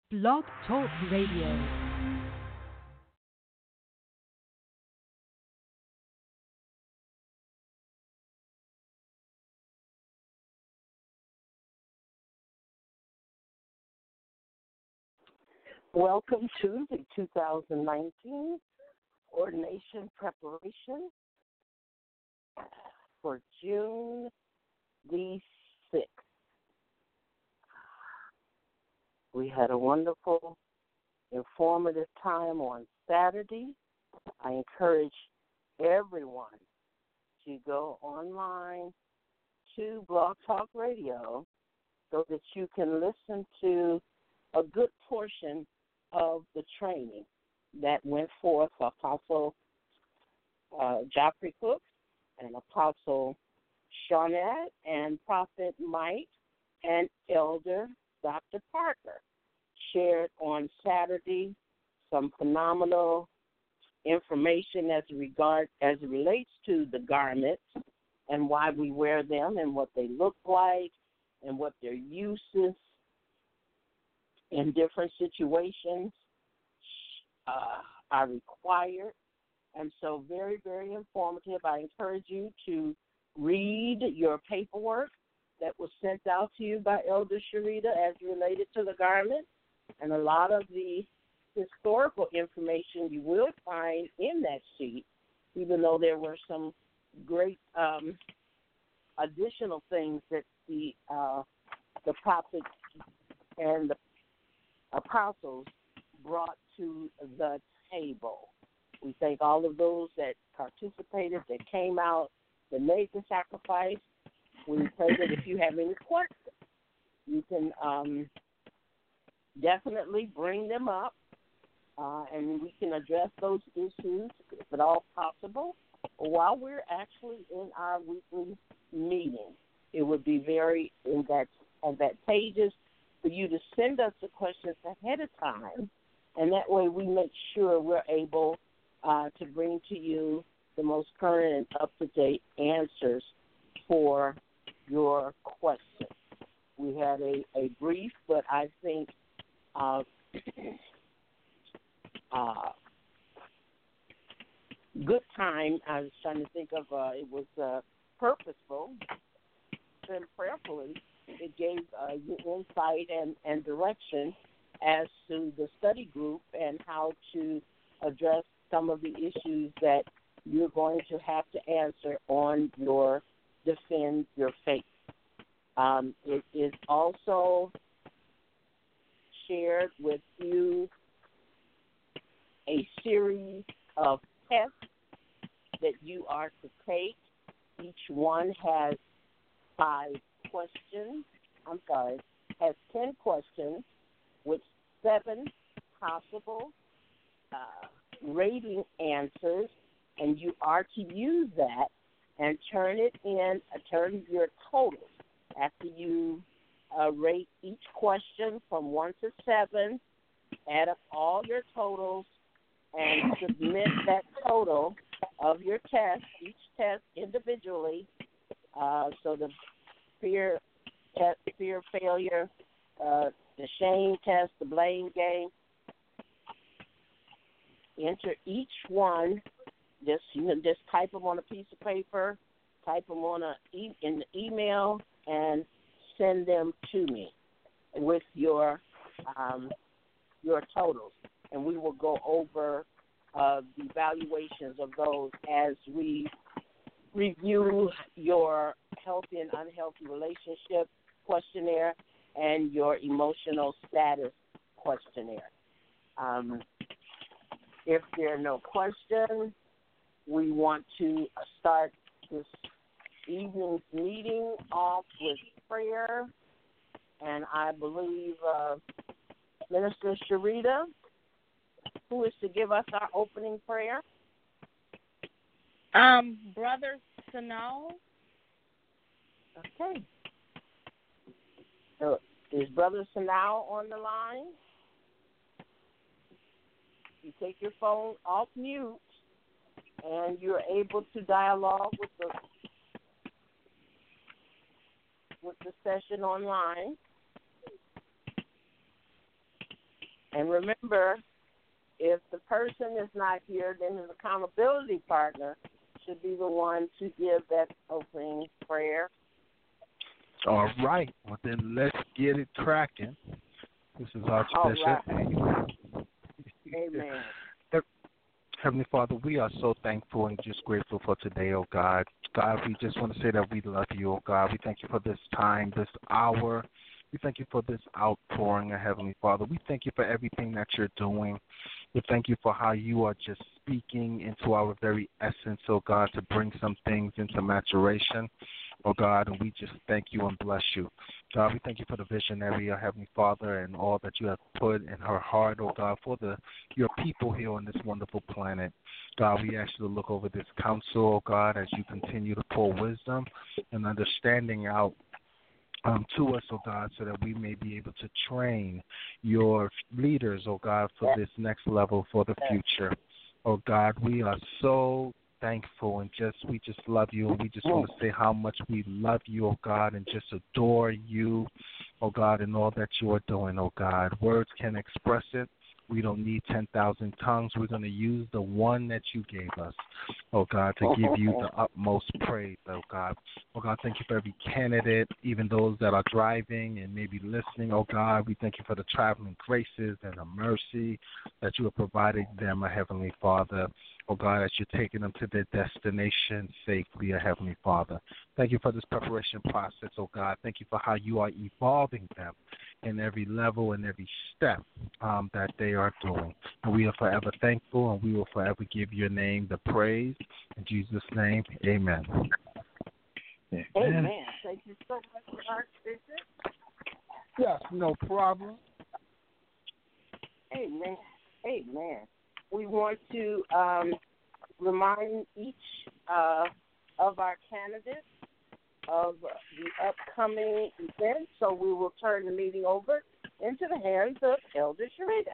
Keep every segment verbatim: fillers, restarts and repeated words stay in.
Blog Talk Radio. Welcome to the two thousand nineteen ordination preparation for June the sixth. We had a wonderful, informative time on Saturday. I encourage everyone to go online to Blog Talk Radio so that you can listen to a good portion of the training that went forth for Apostle uh, Joffrey Cook and Apostle Shawnette and Prophet Mike and Elder Doctor Parker shared on Saturday some phenomenal information as regard as it relates to the garments and why we wear them and what they look like and what their uses in different situations uh, are required. And so very, very informative. I encourage you to read your paperwork that was sent out to you by Elder Sharita as related to the garment. And a lot of the historical information you will find in that sheet, even though there were some great um, additional things that the uh, the prophets and the apostles brought to the table. We thank all of those that participated, that came out, that made the sacrifice. We pray that if you have any questions, you can um, definitely bring them up, uh, and we can address those issues, if at all possible, while we're actually in our weekly meeting. It would be very advantageous for you to send us the questions ahead of time, and that way we make sure we're able uh, to bring to you the most current and up-to-date answers for your questions. We had a, a brief, but I think uh, uh, good time. I was trying to think of uh, it was uh, purposeful and prayerfully. It gave uh, you insight and, and direction as to the study group and how to address some of the issues that you're going to have to answer on your Defend Your Faith. Um, it is also shared with you a series of tests that you are to take. Each one has five questions. I'm sorry, has ten questions with seven possible uh, rating answers, and you are to use that and turn it in, uh, turn your totals after you uh, rate each question from one to seven, add up all your totals, and submit that total of your test, each test individually, uh, so the fear, test, fear, failure, uh, the shame test, the blame game. Enter each one. Just you know, just type them on a piece of paper, type them on a e- in the email, and send them to me with your um, your totals, and we will go over uh, the evaluations of those as we review your healthy and unhealthy relationship questionnaire and your emotional status questionnaire. Um, if there are no questions, we want to start this evening's meeting off with prayer, and I believe uh, Minister Sharita, who is to give us our opening prayer? Um, Brother Sanal. Okay. So is Brother Sanal on the line? You take your phone off mute, and you're able to dialogue with the with the session online. And remember, if the person is not here, then his accountability partner should be the one to give that opening prayer. All right. Well, then let's get it cracking. This is Archbishop. Right. Amen. Heavenly Father, we are so thankful and just grateful for today, oh God. God, we just want to say that we love you, oh God. We thank you for this time, this hour. We thank you for this outpouring, oh Heavenly Father. We thank you for everything that you're doing. We thank you for how you are just speaking into our very essence, oh God, to bring some things into maturation, oh God, and we just thank you and bless you. God, we thank you for the visionary, oh Heavenly Father, and all that you have put in her heart, oh God, for the your people here on this wonderful planet. God, we ask you to look over this council, oh God, as you continue to pour wisdom and understanding out Um, to us, oh God, so that we may be able to train your leaders, oh God, for this next level for the future. Oh God, we are so thankful and just we just love you, and we just want to say how much we love you, oh God, and just adore you, oh God, and all that you are doing, oh God. Words can express it. We don't need ten thousand tongues. We're going to use the one that you gave us, oh God, to give you the utmost praise, oh God. Oh God, thank you for every candidate, even those that are driving and maybe listening, oh God. We thank you for the traveling graces and the mercy that you have provided them, oh Heavenly Father. Oh God, as you're taking them to their destination safely, oh Heavenly Father. Thank you for this preparation process, oh God. Thank you for how you are evolving them in every level and every step um, that they are doing. And we are forever thankful, and we will forever give your name the praise. In Jesus' name, amen. Amen. Amen. Thank you so much, Archbishop. Yes, no problem. Amen. Amen. We want to um, remind each uh, of our candidates of the upcoming event, so we will turn the meeting over into the hands of Elder Sharita.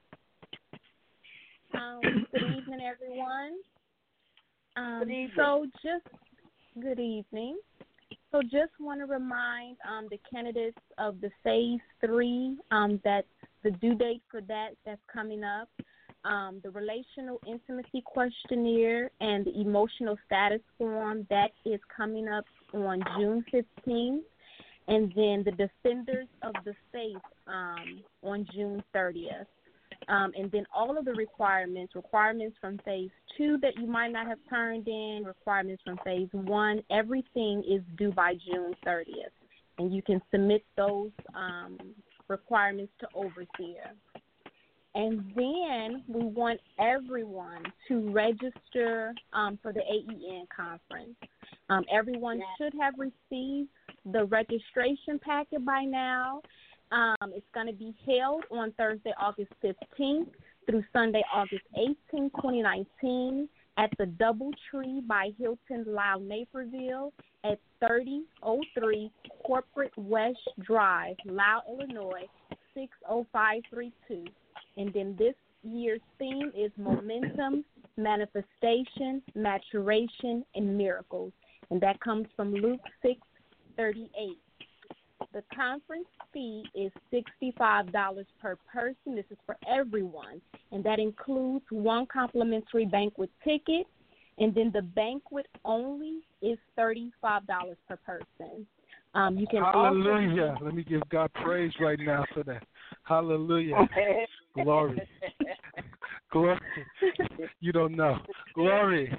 Um, good evening, everyone. Um, good evening. So just good evening. So just want to remind um, the candidates of the Phase Three um, that the due date for that that's coming up. Um, the relational intimacy questionnaire and the emotional status form that is coming up on June fifteenth, and then the defenders of the faith um, on June thirtieth. Um, and then all of the requirements, requirements from phase two that you might not have turned in, requirements from phase one, everything is due by June thirtieth. And you can submit those um, requirements to Overseer. And then we want everyone to register um, for the A E N conference. Um, everyone should have received the registration packet by now. Um, it's going to be held on Thursday, August fifteenth through Sunday, August eighteenth, twenty nineteen at the Doubletree by Hilton Loud Naperville at thirty oh three Corporate West Drive, Loud, Illinois, six oh five three two. And then this year's theme is momentum, manifestation, maturation, and miracles. And that comes from Luke six thirty-eight. The conference fee is sixty-five dollars per person. This is for everyone. And that includes one complimentary banquet ticket. And then the banquet only is thirty-five dollars per person. Um, you can Hallelujah. Also- Let me give God praise right now for that. Hallelujah. Glory. Glory. You don't know. Glory.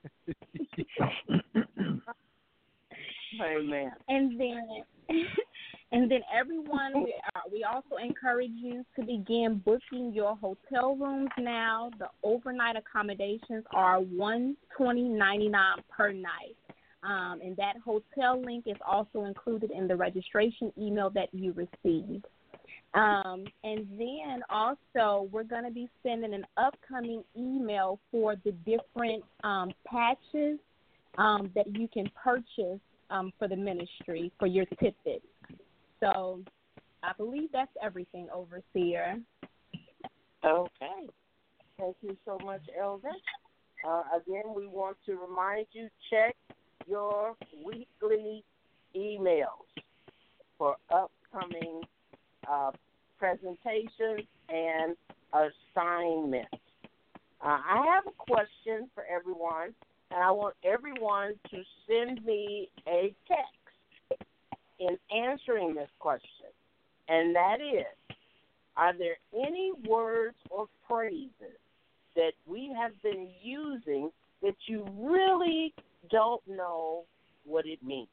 Amen. And then, and then everyone, we, uh, we also encourage you to begin booking your hotel rooms now. The overnight accommodations are one twenty ninety nine per night. Um, and that hotel link is also included in the registration email that you received. Um, and then also we're going to be sending an upcoming email for the different um, patches um, that you can purchase um, for the ministry for your tidbits. So I believe that's everything, Overseer. Okay. Thank you so much, Elder. Uh, again, we want to remind you, check your weekly emails for upcoming uh, presentations, and assignments. Uh, I have a question for everyone, and I want everyone to send me a text in answering this question, and that is, are there any words or phrases that we have been using that you really don't know what it means?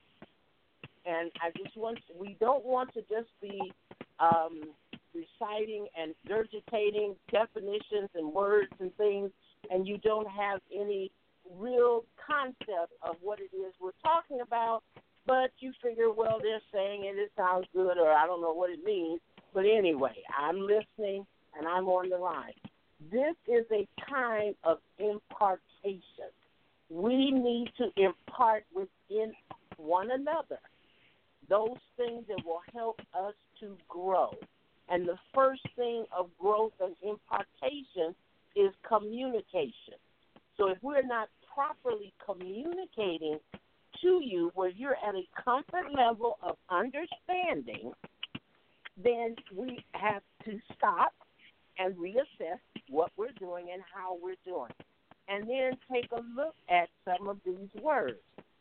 And I just want to, we don't want to just be um, reciting and regurgitating definitions and words and things, and you don't have any real concept of what it is we're talking about, but you figure, well, they're saying it, it sounds good, or I don't know what it means. But anyway, I'm listening, and I'm on the line. This is a time of impartation. We need to impart within one another those things that will help us to grow. And the first thing of growth and impartation is communication. So if we're not properly communicating to you where you're at a comfort level of understanding, then we have to stop and reassess what we're doing and how we're doing. And then take a look at some of these words.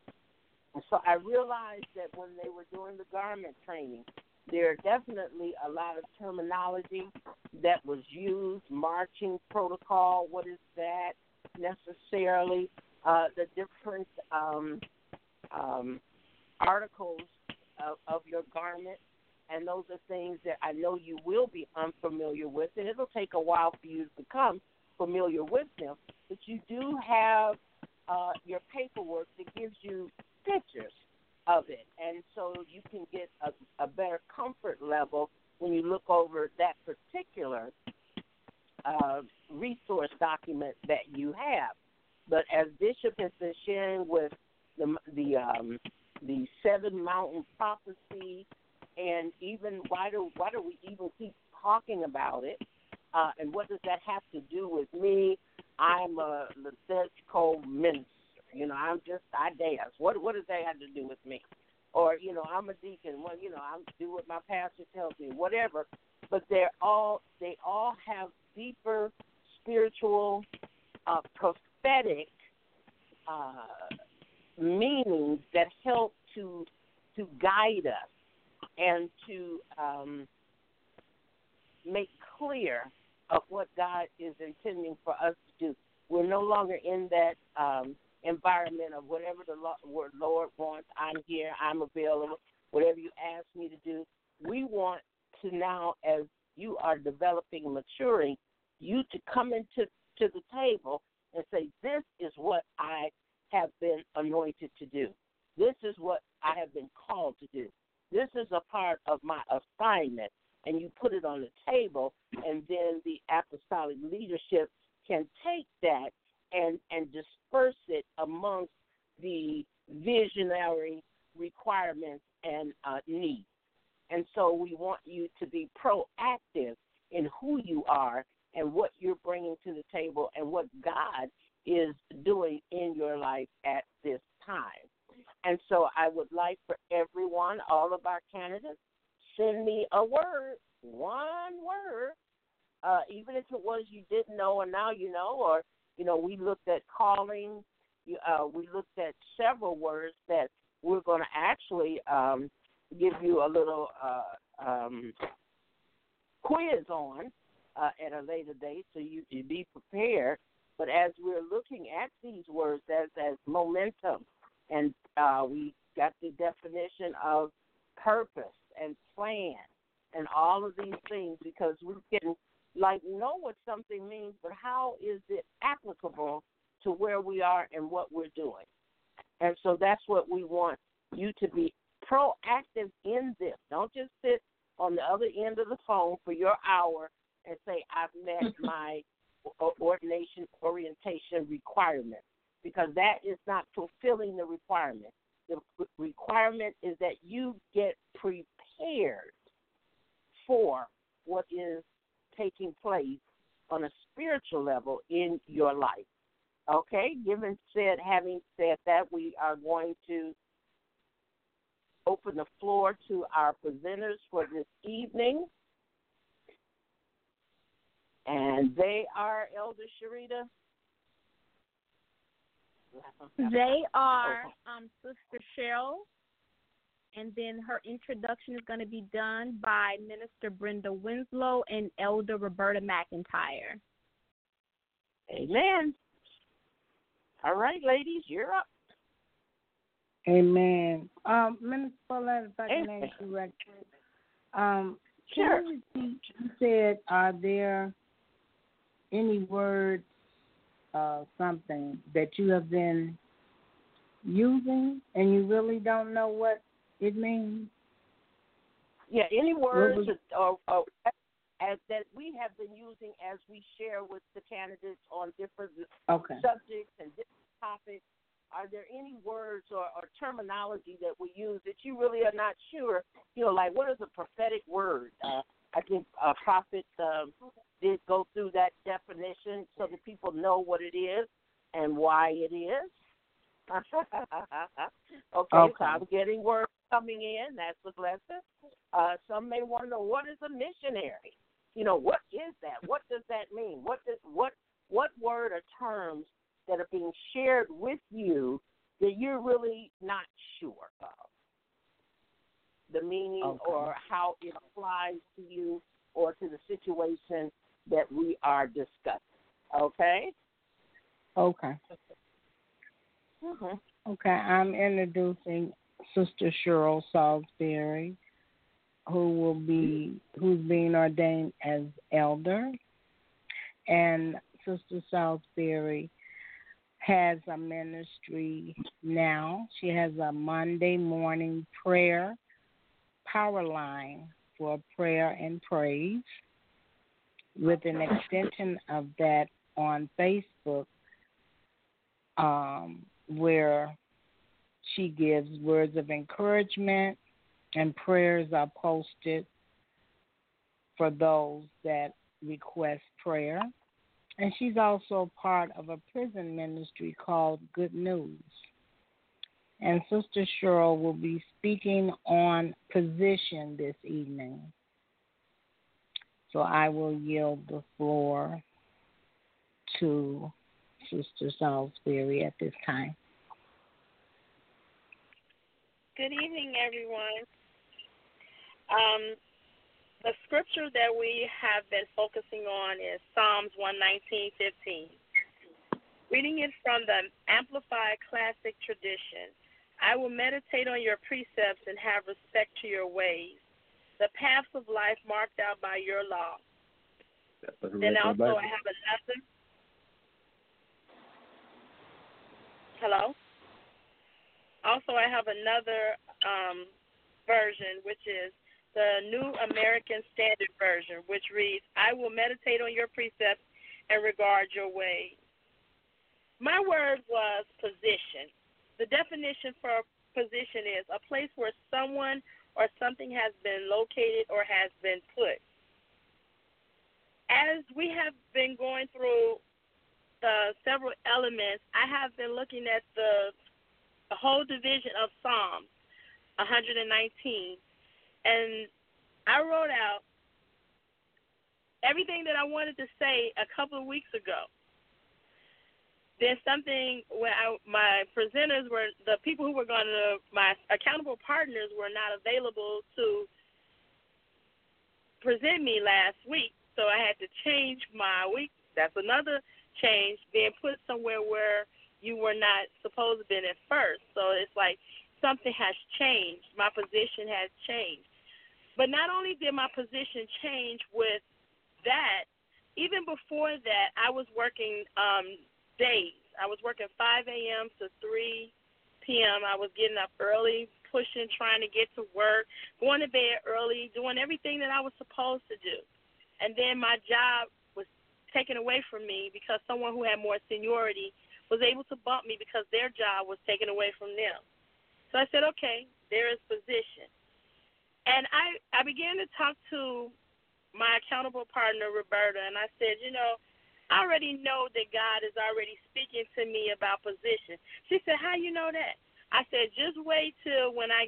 So I realized that when they were doing the garment training, there are definitely a lot of terminology that was used, marching protocol, what is that necessarily, uh, the different um, um, articles of, of your garment, and those are things that I know you will be unfamiliar with, and it'll take a while for you to become familiar with them, but you do have uh, your paperwork that gives you pictures of it, and so you can get a, a better comfort level when you look over that particular uh, resource document that you have. But as Bishop has been sharing with the the, um, the seven mountain prophecy, and even why do why do we even keep talking about it, uh, and what does that have to do with me? I'm a liturgical minister. You know, I'm just, I dance. What what does that have to do with me? Or, you know, I'm a deacon. Well, you know, I do what my pastor tells me, whatever. But they're all, they all have deeper spiritual, uh, prophetic uh, meanings that help to to guide us and to um, make clear of what God is intending for us to do. We're no longer in that um, environment of whatever the Lord wants. I'm here. I'm available. Whatever you ask me to do. We want to now, as you are developing and maturing, you to come into to the table and say, this is what I have been anointed to do. This is what I have been called to do. This is a part of my assignment. And you put it on the table, and then the apostolic leadership can take that and, and disperse it amongst the visionary requirements and uh, needs. And so we want you to be proactive in who you are and what you're bringing to the table and what God is doing in your life at this time. And so I would like for everyone, all of our candidates, send me a word, one word, uh, even if it was you didn't know and now you know, or, you know, we looked at calling, uh, we looked at several words that we're going to actually um, give you a little uh, um, quiz on uh, at a later date so you can be prepared. But as we're looking at these words as, as momentum, and uh, we got the definition of purpose and plan and all of these things, because we can like know what something means, but how is it applicable to where we are and what we're doing? And so that's what we want you to be proactive in this. Don't just sit on the other end of the phone for your hour and say, I've met my ordination orientation requirement, because that is not fulfilling the requirement. The requirement is that you get prepared for what is taking place on a spiritual level in your life. Okay, given said, having said that, we are going to open the floor to our presenters for this evening. And they are Elder Sharita. They are um, Sister Cheryl, and then her introduction is going to be done by Minister Brenda Winslow and Elder Roberta McIntyre. Amen. All right, ladies, you're up. Amen. Um, Minister Paulette, if I can Amen. ask you right quick. Um, Sure. Can you repeat, you said, are there any words, uh, something that you have been using and you really don't know what it means? Yeah, any words was- or, or, as that we have been using as we share with the candidates on different Okay. subjects and different topics. Are there any words or, or terminology that we use that you really are not sure? You know, like what is a prophetic word? Uh, I think a prophet um, did go through that definition so that people know what it is and why it is. okay, Okay. so I'm getting words coming in. That's a blessing. Uh, some may want to know, what is a missionary? You know, what is that? What does that mean? What does what what word or terms that are being shared with you that you're really not sure of the meaning Okay. or how it applies to you or to the situation that we are discussing? Okay? Okay. Mm-hmm. Okay, I'm introducing Sister Cheryl Salisbury, who will be who's being ordained as elder, and Sister Salisbury has a ministry now. She has a Monday morning prayer power line for prayer and praise, with an extension of that on Facebook, um, where she gives words of encouragement and prayers are posted for those that request prayer. And she's also part of a prison ministry called Good News. And Sister Cheryl will be speaking on position this evening. So I will yield the floor to Sister Salisbury at this time. Good evening, everyone. Um, the scripture that we have been focusing on is Psalms one nineteen fifteen. Reading it from the Amplified Classic Tradition. I will meditate on your precepts and have respect to your ways, the paths of life marked out by your law. Then also I have another. Hello? Also, I have another um, version, which is the New American Standard Version, which reads, I will meditate on your precepts and regard your ways. My word was position. The definition for position is a place where someone or something has been located or has been put. As we have been going through the several elements, I have been looking at the the whole division of Psalms one nineteen, and I wrote out everything that I wanted to say a couple of weeks ago. There's something where I, my presenters were, the people who were going to, my accountable partners were not available to present me last week, so I had to change my week. That's another change, being put somewhere where you were not supposed to have been at first. So it's like something has changed. My position has changed. But not only did my position change with that, even before that, I was working um, days. I was working five a.m. to three p.m. I was getting up early, pushing, trying to get to work, going to bed early, doing everything that I was supposed to do. And then my job was taken away from me because someone who had more seniority was able to bump me because their job was taken away from them. So I said, okay, there is position. And I, I began to talk to my accountable partner, Roberta, and I said, you know, I already know that God is already speaking to me about position. She said, how you know that? I said, just wait till when I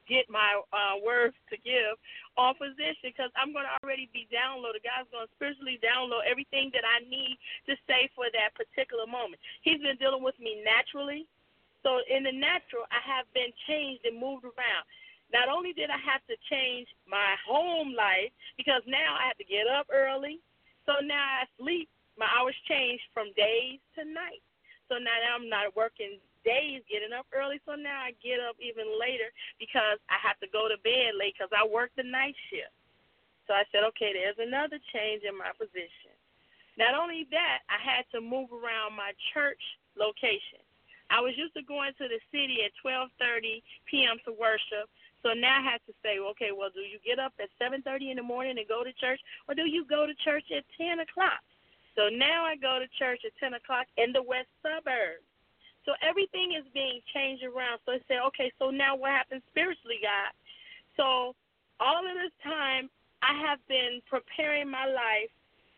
get my uh, words to give on position because I'm going to already be downloaded. God's going to spiritually download everything that I need to say for that particular moment. He's been dealing with me naturally. So in the natural, I have been changed and moved around. Not only did I have to change my home life because now I have to get up early. So now I sleep. My hours changed from days to nights. So now I'm not working days, getting up early. So now I get up even later because I have to go to bed late because I work the night shift. So I said, okay, there's another change in my position. Not only that, I had to move around my church location. I was used to going to the city at twelve thirty p.m. to worship. So now I have to say, okay, well, do you get up at seven thirty in the morning and go to church, or do you go to church at ten o'clock? So now I go to church at ten o'clock in the west suburbs. So everything is being changed around. So I said, okay, so now what happens spiritually, God? So all of this time, I have been preparing my life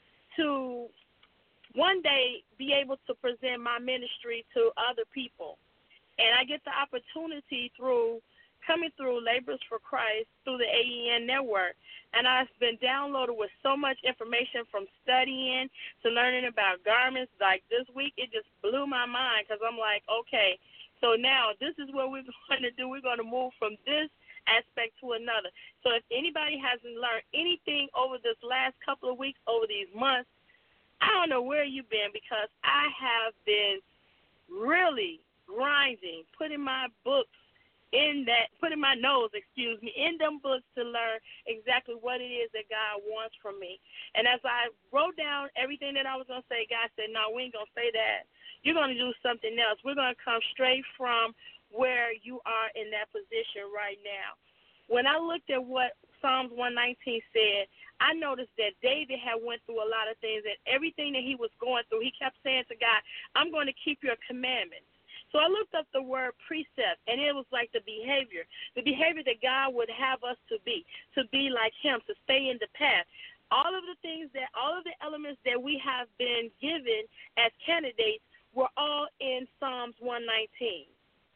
to one day be able to present my ministry to other people. And I get the opportunity through coming through Laborers for Christ through the A E N network. And I've been downloaded with so much information from studying to learning about garments. Like this week, it just blew my mind because I'm like, okay, so now this is what we're going to do. We're going to move from this aspect to another. So if anybody hasn't learned anything over this last couple of weeks, over these months, I don't know where you've been because I have been really grinding, putting my books in that, putting my nose, excuse me, in them books to learn exactly what it is that God wants from me. And as I wrote down everything that I was going to say, God said, no, we ain't going to say that. You're going to do something else. We're going to come straight from where you are in that position right now. When I looked at what Psalms one nineteen said, I noticed that David had went through a lot of things, and everything that he was going through, he kept saying to God, I'm going to keep your commandments. So I looked up the word precept, and it was like the behavior, the behavior that God would have us to be, to be like him, to stay in the path. All of the things that, all of the elements that we have been given as candidates were all in Psalms one nineteen.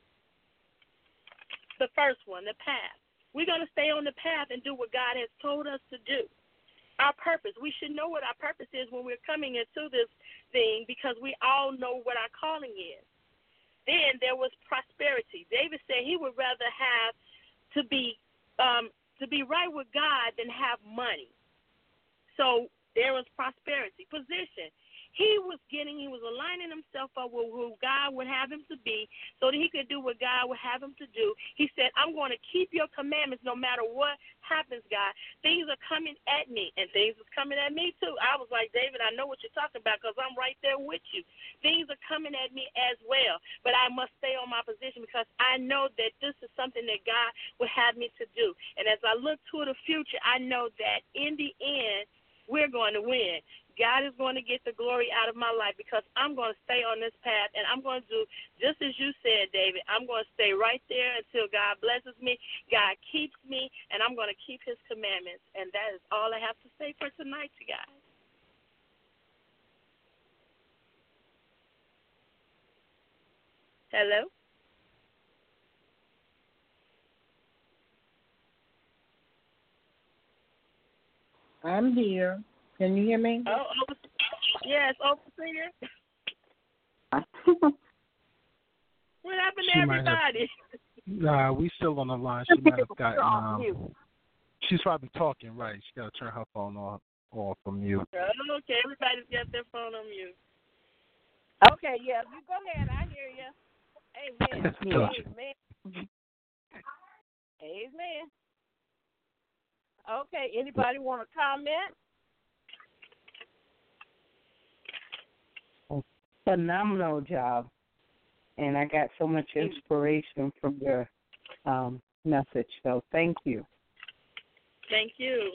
The first one, the path. We're going to stay on the path and do what God has told us to do. Our purpose. We should know what our purpose is when we're coming into this thing because we all know what our calling is. Then there was prosperity. David said he would rather have to be um, to be right with God than have money. So there was prosperity. Position. He was getting, he was aligning himself up with who God would have him to be so that he could do what God would have him to do. He said, I'm going to keep your commandments no matter what happens, God. Things are coming at me, and things are coming at me too. I was like, David, I know what you're talking about because I'm right there with you. Things are coming at me as well, but I must stay on my position because I know that this is something that God would have me to do. And as I look to the future, I know that in the end, we're going to win. God is going to get the glory out of my life because I'm going to stay on this path, and I'm going to do just as you said, David. I'm going to stay right there until God blesses me, God keeps me, and I'm going to keep his commandments. And that is all I have to say for tonight, you guys. Hello? I'm here. Can you hear me? Oh, over, yes, overseer. What happened to She everybody? Have, nah, we still on the line. She might have gotten. Um, she's probably talking, right? She got to turn her phone off, off from mute. Okay, everybody's got their phone on mute. Okay, yeah, you go ahead. I hear you. Amen. Amen. Amen. Okay, anybody want to comment? Phenomenal job, and I got so much inspiration from your um, message. So thank you. Thank you.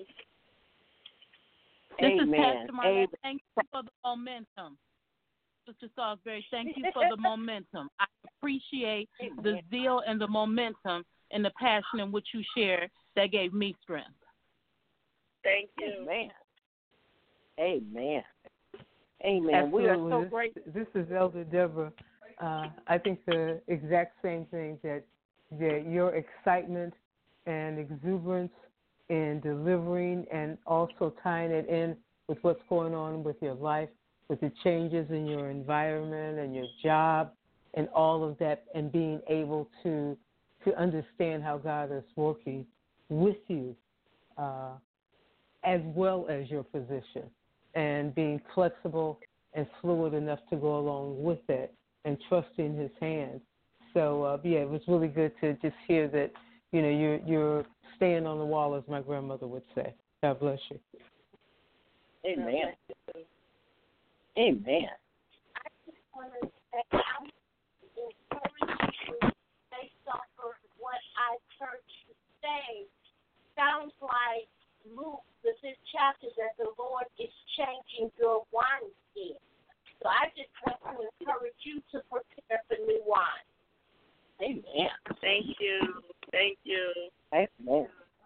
This Amen. is Pastor Marlette. Amen. Thank you for the momentum. Sister Salisbury, thank you for the momentum. I appreciate Amen. the zeal and the momentum and the passion in which you shared that gave me strength. Thank you. Amen. Amen. Amen. Absolutely. We are so grateful. This is Elder Deborah. Uh, I think the exact same thing that, that your excitement and exuberance in delivering and also tying it in with what's going on with your life, with the changes in your environment and your job and all of that, and being able to to understand how God is working with you uh, as well as your physician, and being flexible and fluid enough to go along with it and trusting his hand. So, uh, yeah, it was really good to just hear that, you know, you're, you're staying on the wall, as my grandmother would say. God bless you. Amen. Amen. I just want to say I'm encouraging you based off of what I heard you say. Sounds like Luke, the fifth chapter, that the Lord is changing your wine skin. So I just want to encourage you to prepare for new wine. Amen. Thank you. Thank you. Amen.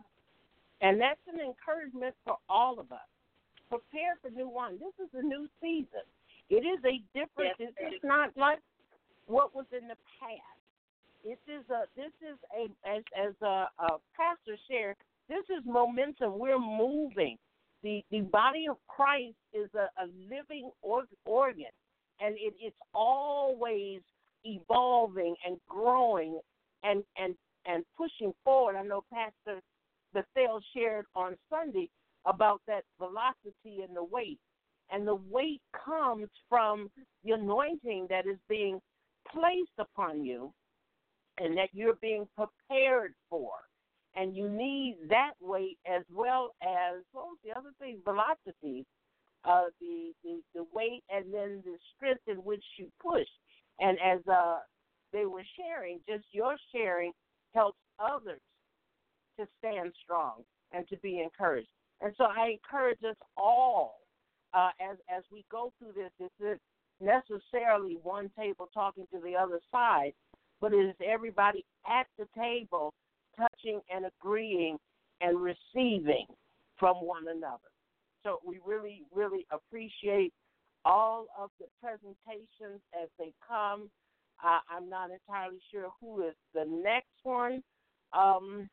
And that's an encouragement for all of us. Prepare for new wine. This is a new season. It is a different. Yes, it's it's not like what was in the past. This is a. This is a. As as a, a pastor shared, this is momentum. We're moving. The the body of Christ is a, a living or, organ, and it, it's always evolving and growing and and and pushing forward. I know Pastor Bethel shared on Sunday about that velocity and the weight. And the weight comes from the anointing that is being placed upon you and that you're being prepared for. And you need that weight as well as, what was the other thing, velocity, uh, the, the, the weight and then the strength in which you push. And as uh, they were sharing, just your sharing helps others to stand strong and to be encouraged. And so I encourage us all uh, as as we go through this. It's not necessarily one table talking to the other side, but it is everybody at the table touching and agreeing and receiving from one another. So we really, really appreciate all of the presentations as they come. Uh, I'm not entirely sure who is the next one. Um,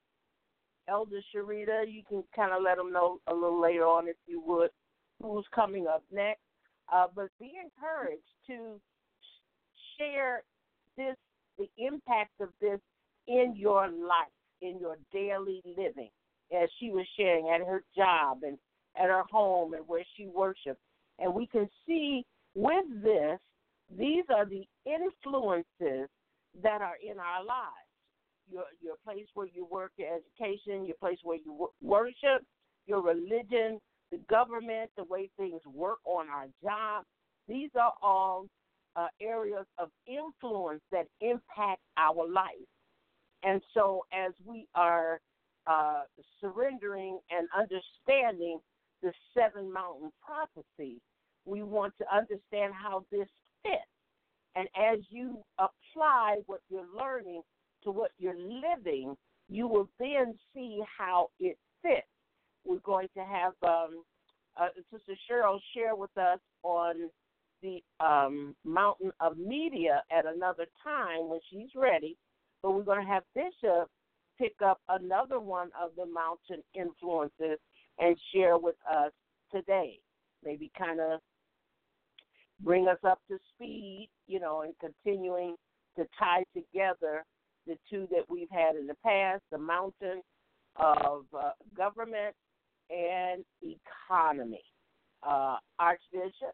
Elder Sharita, you can kind of let them know a little later on, if you would, who's coming up next. Uh, but be encouraged to share this, the impact of this in your life, in your daily living, as she was sharing at her job and at her home and where she worships. And we can see with this, these are the influences that are in our lives. Your your place where you work, your education, your place where you w- worship, your religion, the government, the way things work on our job. These are all uh, areas of influence that impact our life. And so as we are uh, surrendering and understanding the seven mountain prophecy, we want to understand how this fits. And as you apply what you're learning to what you're living, you will then see how it fits. We're going to have um, uh, Sister Cheryl share with us on the um, Mountain of Media at another time when she's ready. But we're going to have Bishop pick up another one of the mountain influences and share with us today. Maybe kind of bring us up to speed, you know, and continuing to tie together the two that we've had in the past, the mountain of uh, government and economy. Uh, Archbishop?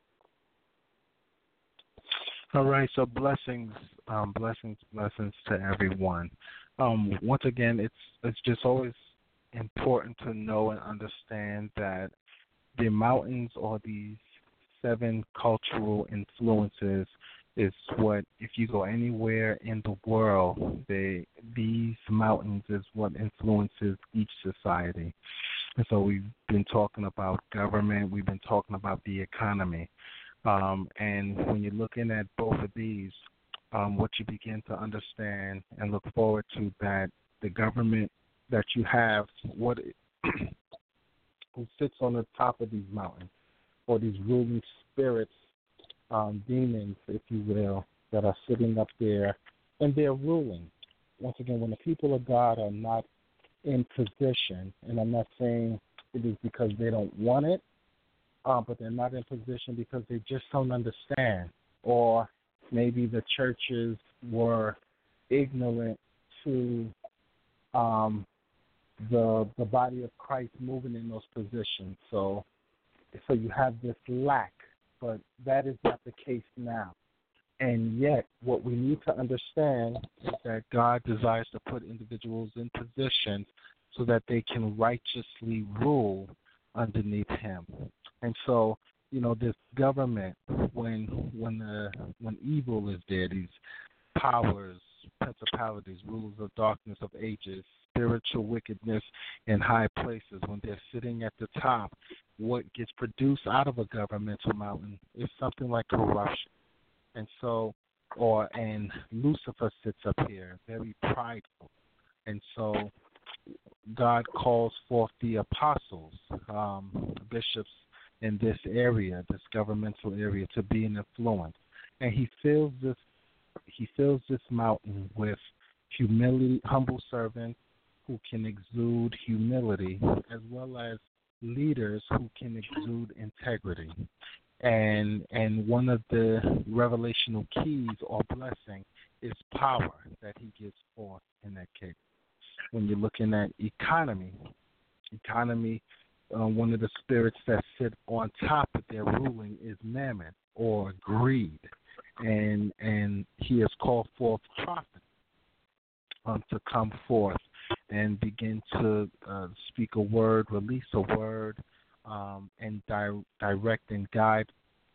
All right, so blessings, um, blessings, blessings to everyone. Um, once again, it's it's just always important to know and understand that the mountains or these seven cultural influences is what, if you go anywhere in the world, they these mountains is what influences each society. And so we've been talking about government, we've been talking about the economy. Um, and when you're looking at both of these, um, what you begin to understand and look forward to, that the government that you have, what it, who sits on the top of these mountains, or these ruling spirits, um, demons, if you will, that are sitting up there, and they're ruling. Once again, when the people of God are not in position, and I'm not saying it is because they don't want it, uh, but they're not in position because they just don't understand, or maybe the churches were ignorant to um, the the body of Christ moving in those positions. So, so you have this lack, but that is not the case now. And yet, what we need to understand is that God desires to put individuals in positions so that they can righteously rule underneath Him. And so, you know, this government, when when the when evil is there, these powers, principalities, rulers of darkness of ages, spiritual wickedness in high places, when they're sitting at the top, what gets produced out of a governmental mountain is something like corruption. And so, or, and Lucifer sits up here, very prideful. And so God calls forth the apostles, um, bishops in this area, this governmental area, to be an influence. And he fills this, he fills this mountain with humility, humble servants who can exude humility, as well as leaders who can exude integrity. And and one of the revelational keys or blessing is power that he gives forth in that case. When you're looking at economy, economy, uh, one of the spirits that sit on top of their ruling is mammon or greed. And and he has called forth prophets um, to come forth and begin to uh, speak a word, release a word, Um, and di- direct and guide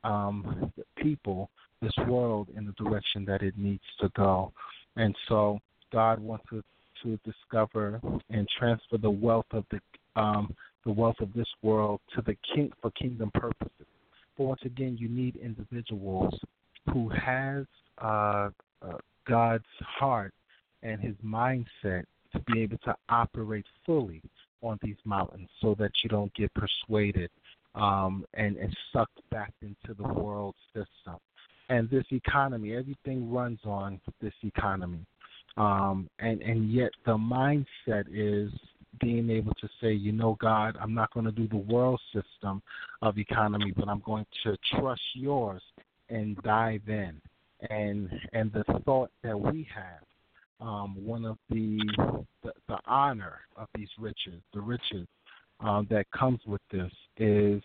um, the people, this world, in the direction that it needs to go. And so God wants us to discover and transfer the wealth of the um, the wealth of this world to the king for kingdom purposes. But once again, you need individuals who has uh, uh, God's heart and His mindset to be able to operate fully on these mountains, so that you don't get persuaded um, and, and sucked back into the world system. And this economy, everything runs on this economy. Um, and, and yet the mindset is being able to say, you know, God, I'm not going to do the world system of economy, but I'm going to trust yours and dive in. And, and the thought that we have, Um, one of the, the the honor of these riches, the riches um, that comes with this is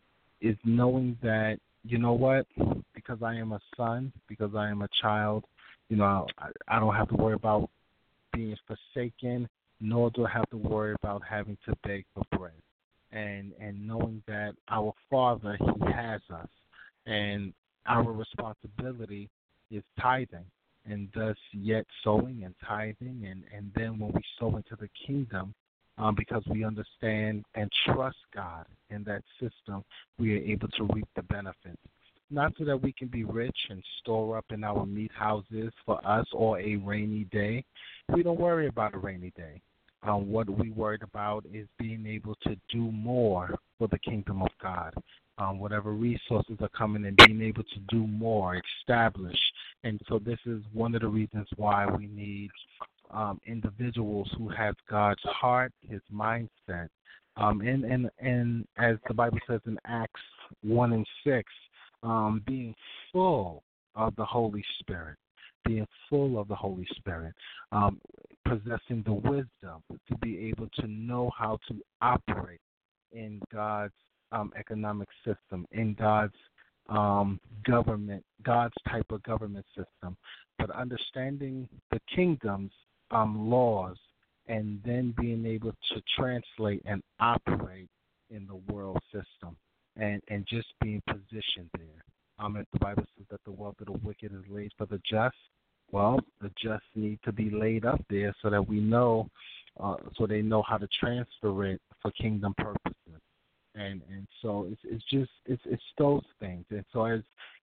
is knowing that, you know what, because I am a son, because I am a child, you know, I, I don't have to worry about being forsaken, nor do I have to worry about having to beg for bread. And and knowing that our Father, He has us, and our responsibility is tithing. And thus yet sowing and tithing, and, and then when we sow into the kingdom, um, because we understand and trust God in that system, we are able to reap the benefits. Not so that we can be rich and store up in our meat houses for us or a rainy day. We don't worry about a rainy day. Um, what we worried about is being able to do more for the kingdom of God. Um, whatever resources are coming in, being able to do more, establish. And so this is one of the reasons why we need um, individuals who have God's heart, His mindset. Um, and, and, and as the Bible says in Acts one and six, um, being full of the Holy Spirit, being full of the Holy Spirit, um, possessing the wisdom to be able to know how to operate in God's Um, economic system, in God's um, government, God's type of government system, but understanding the kingdom's um, laws and then being able to translate and operate in the world system, and, and just being positioned there. Um, if the Bible says that the wealth of the wicked is laid for the just, well, the just need to be laid up there so that we know, uh, so they know how to transfer it for kingdom purposes. And and so it's it's just it's it's those things. And so as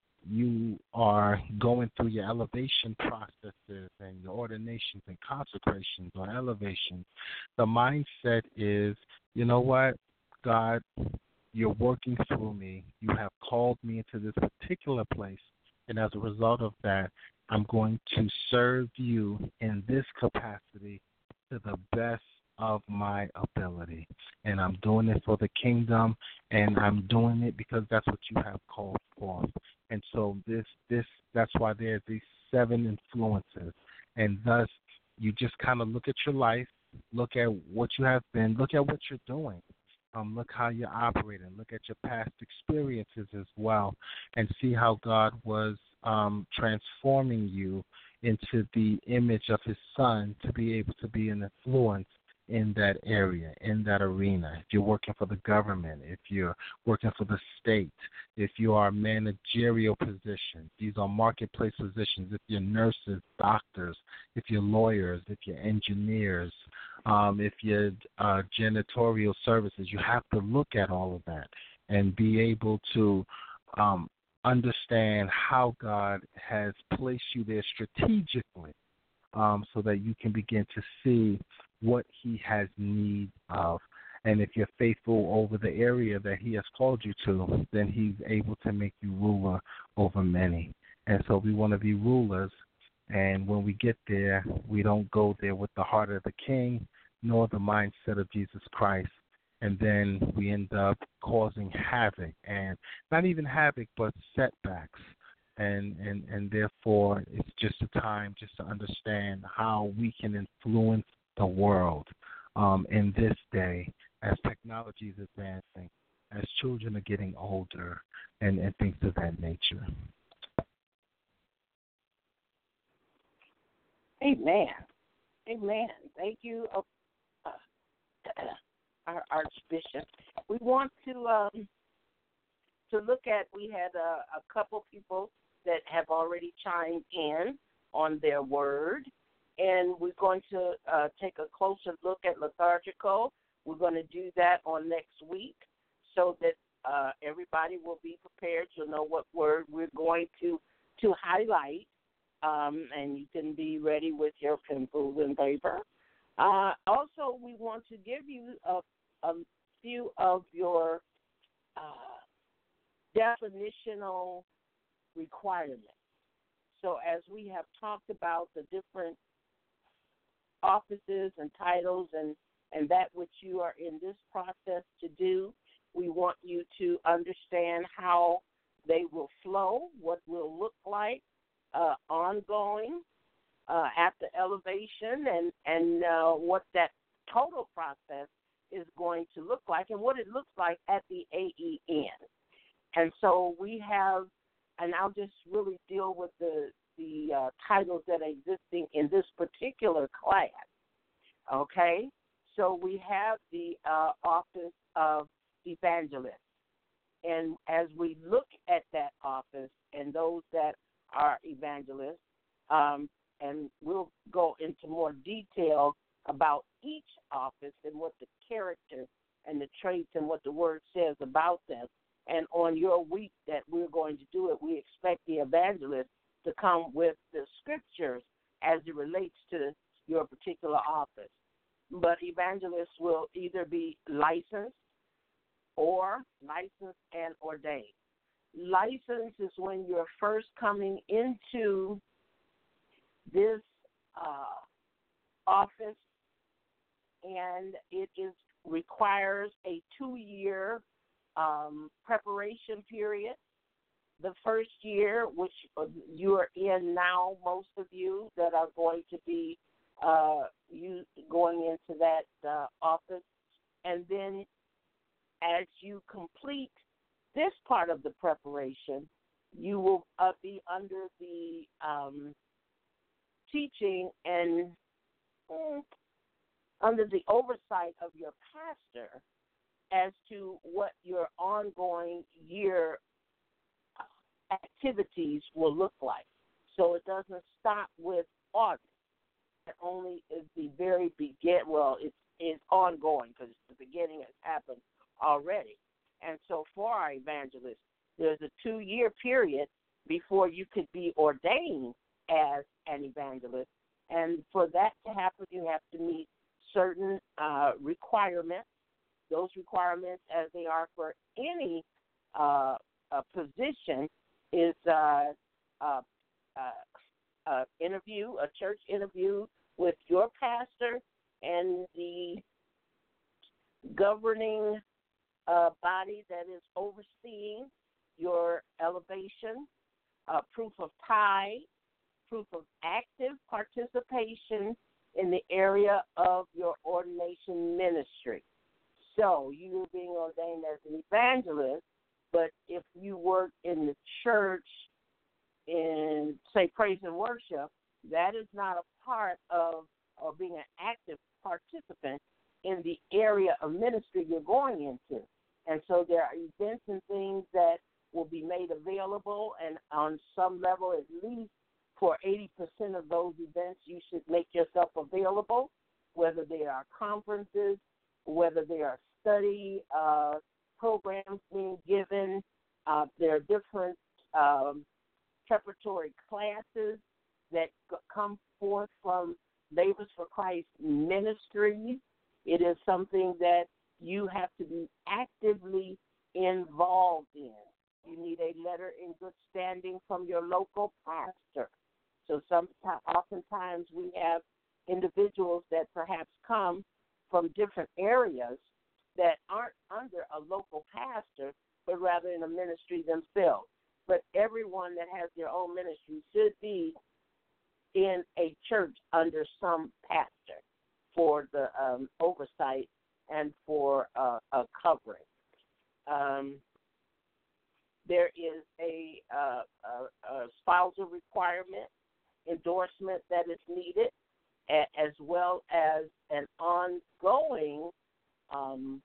you are going through your elevation processes and your ordinations and consecrations or elevations, the mindset is, you know what, God, you're working through me. You have called me into this particular place, and as a result of that, I'm going to serve you in this capacity to the best of my ability. And I'm doing it for the kingdom, and I'm doing it because that's what you have called for. And so this, this, that's why there's these seven influences. And thus, you just kind of look at your life, look at what you have been, look at what you're doing. Um, look how you're operating. Look at your past experiences as well, and see how God was um, transforming you into the image of His Son to be able to be an influence in that area, in that arena. If you're working for the government, if you're working for the state, if you are managerial positions, these are marketplace positions. If you're nurses, doctors, if you're lawyers, if you're engineers, um, if you're uh, janitorial services, you have to look at all of that and be able to um, understand how God has placed you there strategically, um, so that you can begin to see what He has need of. And if you're faithful over the area that He has called you to, then He's able to make you ruler over many. And so we want to be rulers. And when we get there, we don't go there with the heart of the king, nor the mindset of Jesus Christ. And then we end up causing havoc, and not even havoc, but setbacks. And, and, and therefore, it's just a time just to understand how we can influence the world um, in this day as technology is advancing, as children are getting older, and, and things of that nature. Amen. Amen. Thank you, uh, our Archbishop. We want to um, to look at, we had a, a couple people that have already chimed in on their word, and we're going to uh, take a closer look at lethargical. We're going to do that on next week so that uh, everybody will be prepared. You'll know what word we're going to, to highlight, um, and you can be ready with your pencils and paper. Uh, also, we want to give you a, a few of your uh, definitional requirements. So as we have talked about the different offices and titles and, and that which you are in this process to do, we want you to understand how they will flow, what will look like uh, ongoing uh, at the elevation, and, and uh, what that total process is going to look like and what it looks like at the A E N. And so we have, and I'll just really deal with the the uh, titles that are existing in this particular class, okay? So we have the uh, office of evangelist. And as we look at that office and those that are evangelists, um, and we'll go into more detail about each office and what the character and the traits and what the word says about them. And on your week that we're going to do it, we expect the evangelist to come with the scriptures as it relates to your particular office. But evangelists will either be licensed or licensed and ordained. License is when you're first coming into this uh, office, and it is requires a two-year um, preparation period. The first year, which you are in now, most of you that are going to be uh, you going into that uh, office, and then as you complete this part of the preparation, you will uh, be under the um, teaching and mm, under the oversight of your pastor as to what your ongoing year activities will look like. So it doesn't stop with August. It only is the very begin. Well, it's, it's ongoing because the beginning has happened already. And so for our evangelists, there's a two-year period before you could be ordained as an evangelist. And for that to happen, you have to meet certain uh, requirements. Those requirements, as they are for any uh, uh, position, is uh, uh, uh, uh, interview, a church interview with your pastor, and the governing uh, body that is overseeing your elevation, uh, proof of tithe, proof of active participation in the area of your ordination ministry. So you're being ordained as an evangelist, but if you work in the church in, say, praise and worship, that is not a part of, of being an active participant in the area of ministry you're going into. And so there are events and things that will be made available, and on some level, at least for eighty percent of those events, you should make yourself available, whether they are conferences, whether they are study uh, programs being given. Uh, there are different um, preparatory classes that come forth from Labors for Christ Ministries. It is something that you have to be actively involved in. You need a letter in good standing from your local pastor. So sometimes, oftentimes we have individuals that perhaps come from different areas that aren't under a local pastor, but rather in a ministry themselves. But everyone that has their own ministry should be in a church under some pastor for the um, oversight and for uh, a covering. Um, there is a, uh, a, a spousal requirement, endorsement that is needed, a, as well as an ongoing, um,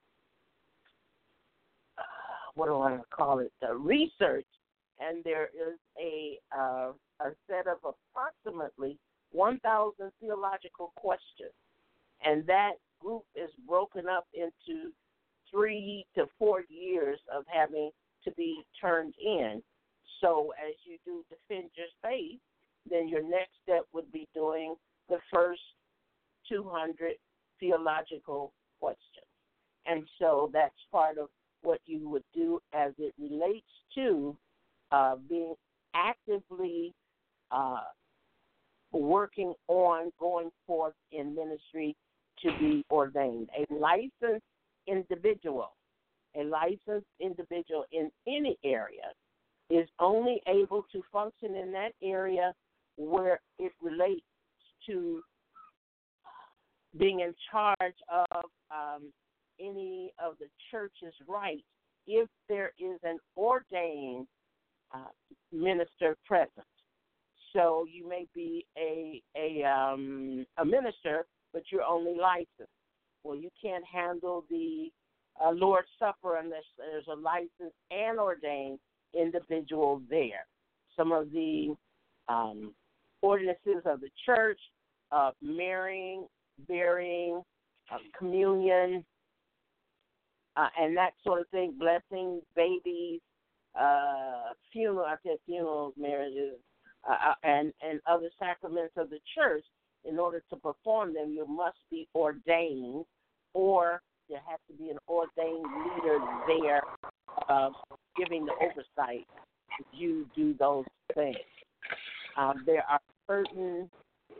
uh, what do I want to call it, the research. And there is a, uh, a set of approximately one thousand theological questions. And that group is broken up into three to four years of having to be turned in. So as you do defend your faith, then your next step would be doing the first two hundred theological questions. And so that's part of what you would do as it relates to uh, being actively uh, working on going forth in ministry to be ordained. A licensed individual, a licensed individual in any area is only able to function in that area where it relates to being in charge of um, any of the church's rights if there is an ordained uh, minister present. So you may be a a, um, a minister, but you're only licensed. Well, you can't handle the uh, Lord's Supper unless there's a licensed and ordained individual there. Some of the um, ordinances of the church, uh, marrying, burying, uh, communion, uh, and that sort of thing, blessing babies, uh, funeral, I said funerals, marriages, uh, and, and other sacraments of the church. In order to perform them, you must be ordained, or there has to be an ordained leader there uh, giving the oversight if you do those things. Um, there are certain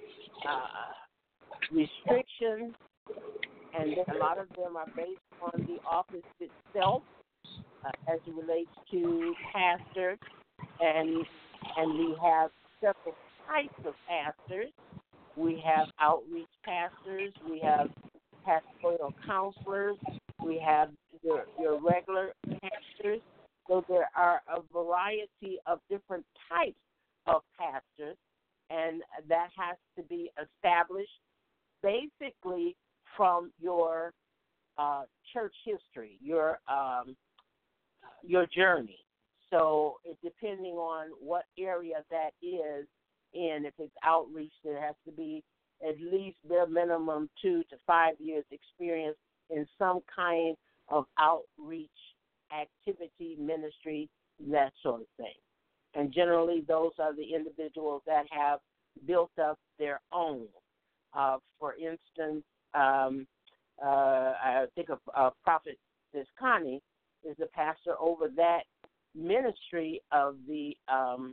uh, restrictions, and a lot of them are based on the office itself uh, as it relates to pastors, and and we have several types of pastors. We have outreach pastors, we have pastoral counselors, we have your, your regular pastors. So there are a variety of different types of pastors, and that has to be established basically from your uh, church history, your um, your journey. So it, depending on what area that is in, if it's outreach, there has to be at least their minimum two to five years experience in some kind of outreach activity, ministry, that sort of thing. And generally those are the individuals that have built up their own. Uh, for instance, um, uh, I think of uh, Prophet Connie is the pastor over that ministry of the um,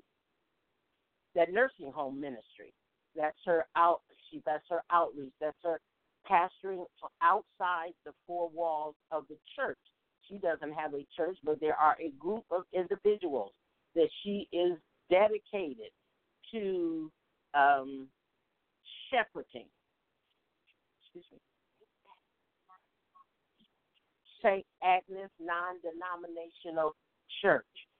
that nursing home ministry. That's her out. She that's her outreach. That's her pastoring outside the four walls of the church. She doesn't have a church, but there are a group of individuals that she is dedicated to um, shepherding. Excuse me. Saint Agnes Non-Denominational Church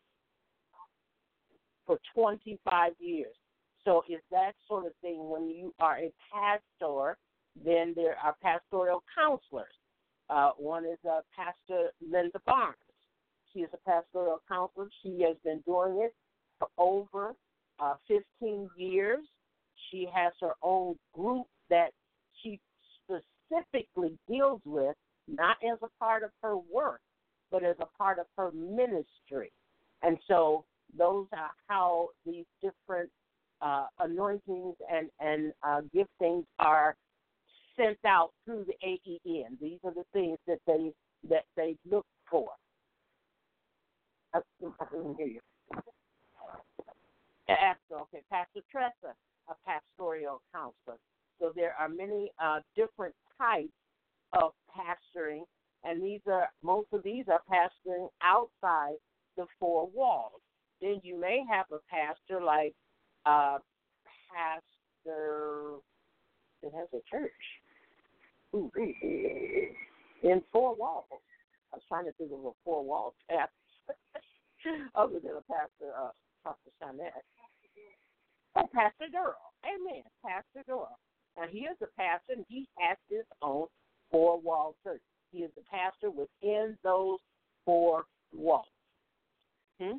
for twenty-five years. So it's that sort of thing. When you are a pastor, then there are pastoral counselors. Uh, one is uh, Pastor Linda Barnes. She is a pastoral counselor. She has been doing it for over uh, fifteen years. She has her own group that she specifically deals with, not as a part of her work, but as a part of her ministry. And so those are how these different uh, anointings and, and uh, giftings are sent out through the A E N. These are the things that they that they look for. I, I didn't hear you. Okay, Pastor Tressa, a pastoral counselor. So there are many uh, different types of pastoring, and these are most of these are pastoring outside the four walls. Then you may have a pastor like uh, Pastor that has a church. Ooh, in four walls. I was trying to think of a four wall pastor other than a pastor, uh, Pastor Chanette. Oh, Pastor Durrell. Amen. Pastor Durrell. Now, he is a pastor, and he has his own four-wall church. He is the pastor within those four walls. Hmm?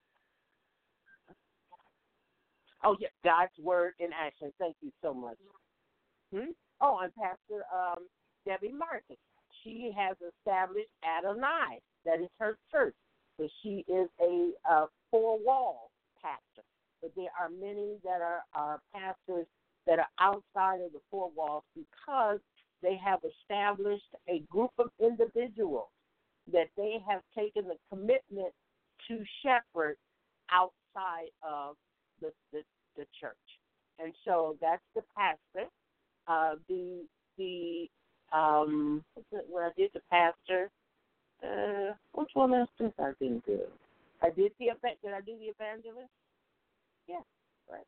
Oh, yeah, God's Word in Action. Thank you so much. Hmm? Oh, and Pastor um, Debbie Martin. She has established Adonai. That is her church. So she is a uh, four-wall pastor. But there are many that are, are pastors that are outside of the four walls because they have established a group of individuals that they have taken the commitment to shepherd outside of the, the, the church. And so that's the pastor. Uh, the the um, when I did the pastor, uh, which one else did I didn't do? I did the did I do the evangelist? Yeah, right.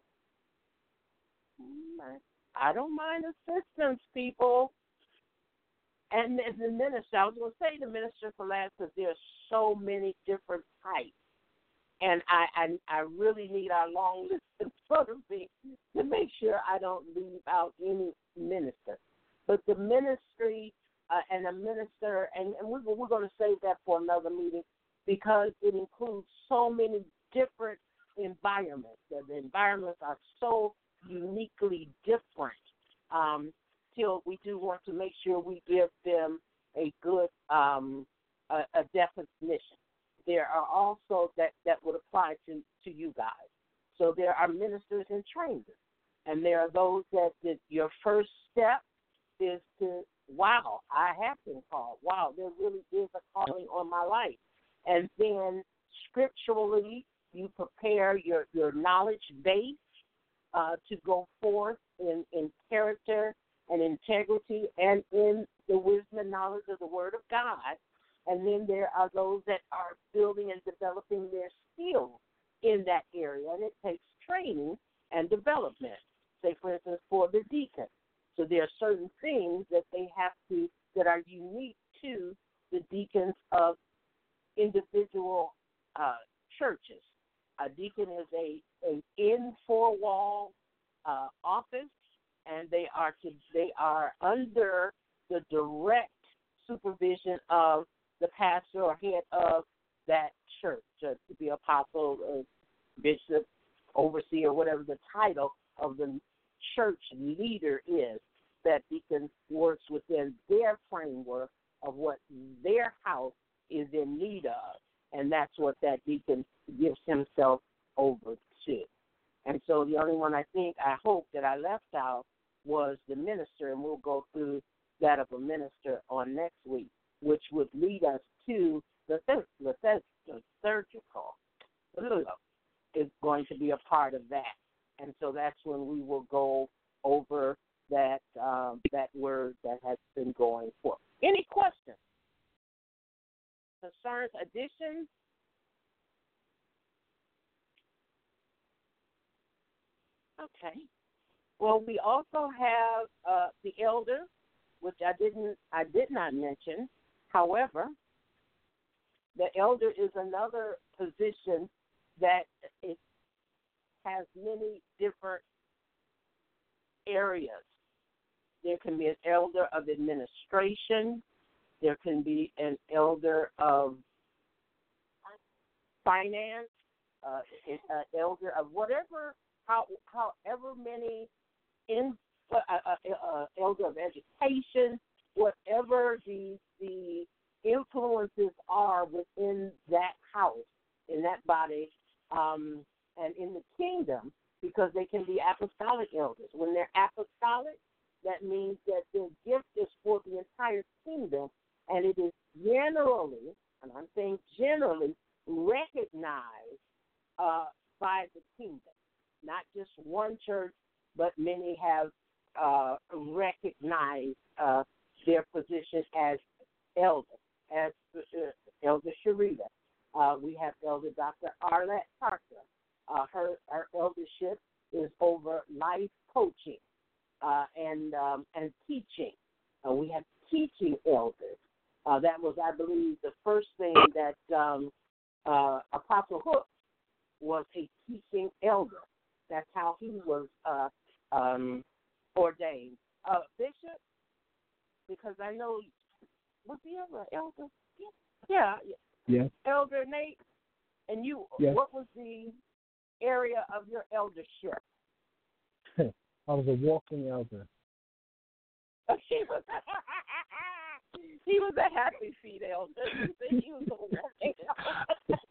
I don't mind assistance, people. And as the minister, I was going to say the minister for last because there's so many different types. And I, I I really need our long list in front of me to make sure I don't leave out any minister. But the ministry uh, and a minister, and, and we're, we're going to save that for another meeting because it includes so many different environments. The environments are so uniquely different. Um, still, we do want to make sure we give them a good um, a, a definition. There are also that, that would apply to, to you guys. So there are ministers and trainers, and there are those that, that your first step is to, wow, I have been called. Wow, there really is a calling on my life. And then scripturally, you prepare your, your knowledge base uh, to go forth in, in character and integrity and in the wisdom and knowledge of the Word of God. And then there are those that are building and developing their skills in that area, and it takes training and development. Say, for instance, for the deacon. So there are certain things that they have to, that are unique to the deacons of individual uh, churches. A deacon is a, a in four-wall uh, office, and they are to, they are under the direct supervision of the pastor or head of that church, uh, to be apostle, uh, bishop, overseer, whatever the title of the church leader is. That deacon works within their framework of what their house is in need of, and that's what that deacon gives himself over to. And so the only one I think, I hope that I left out was the minister, and we'll go through that of a minister on next week, which would lead us to the, th- the, th- the surgical is going to be a part of that. And so that's when we will go over that um, that word question? Okay. Well, we also have uh, the elder, which I didn't, I did not mention. However, the elder is another position that it has many different areas. There can be an elder of administration. There can be an elder of finance, uh, an elder of whatever, how, however many, in uh, uh, uh, elder of education, whatever the the influences are within that house, in that body, um, and in the kingdom, because they can be apostolic elders. When they're apostolic, that means that their gift is for the entire kingdom, and it is generally, and I'm saying generally, recognized uh, by the kingdom. Not just one church, but many have uh, recognized uh, their position as elder, as uh, Elder Sharita. Uh, we have Elder Doctor Arlette Parker. Uh, her, her eldership is over life coaching uh, and um, and teaching. Uh, we have teaching elders. Uh, that was, I believe, the first thing that um, uh, Apostle Hook was, a teaching elder. That's how he was uh, um, ordained. Uh, Bishop, because I know, was he ever elder? Yeah. Yeah. Elder Nate, and you, yes. What was the area of your eldership? I was a walking elder. He was, he was a happy feet elder. He was a walking elder.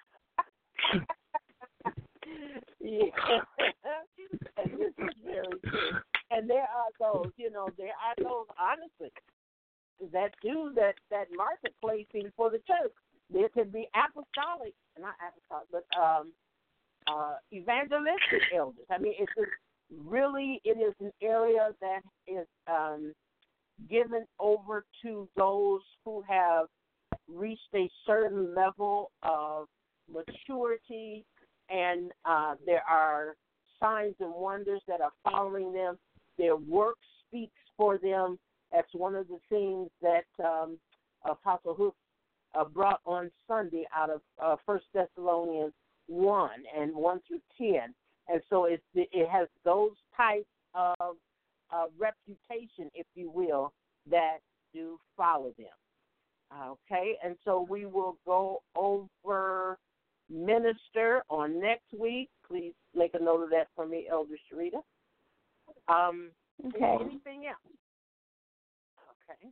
Yeah. And this is very true. And there are those, you know, there are those, honestly, that do that, that marketplacing for the church. There could be apostolic, not apostolic, but um, uh, evangelistic elders. I mean, it's just really, it is an area that is um, given over to those who have reached a certain level of maturity, and uh, there are signs and wonders that are following them. Their work speaks for them. That's one of the things that um, Apostle Hook uh, brought on Sunday out of uh, First Thessalonians one and one through ten. And so it, it has those types of uh, reputation, if you will, that do follow them. Okay, and so we will go over minister on next week. Please make a note of that for me, Elder Sharita. Um, okay. Anything else? Okay.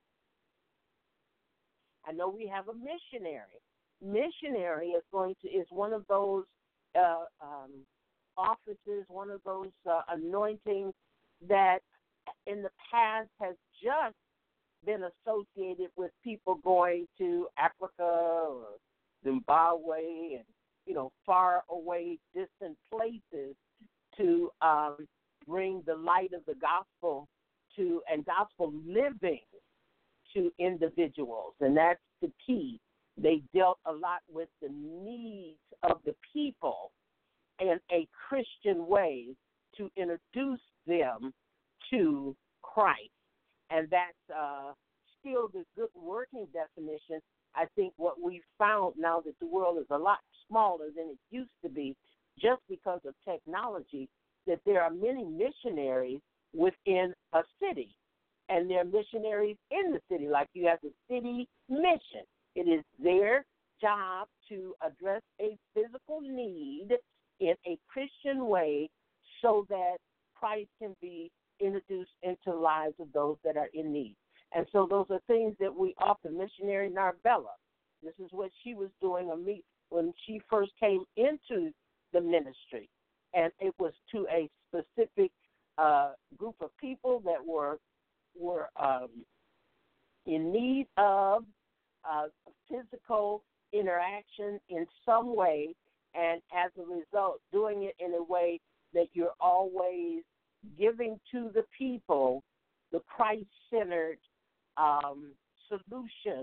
I know we have a missionary. Missionary is going to is one of those uh, um, offices, one of those uh, anointings that in the past has just been associated with people going to Africa or Zimbabwe and, you know, far away, distant places to um, bring the light of the gospel to and gospel living to individuals. And that's the key. They dealt a lot with the needs of the people in a Christian way to introduce them to Christ. And that's uh, still the good working definition. I think what we've found now that the world is a lot smaller than it used to be just because of technology, that there are many missionaries within a city. And there are missionaries in the city, like you have the city mission. It is their job to address a physical need in a Christian way so that Christ can be introduced into the lives of those that are in need. And so those are things that we offer. Missionary Narbella, this is what she was doing when she first came into the ministry. And it was to a specific uh, group of people that were were um, in need of uh, physical interaction in some way, and as a result, doing it in a way that you're always giving to the people the Christ-centered um, solution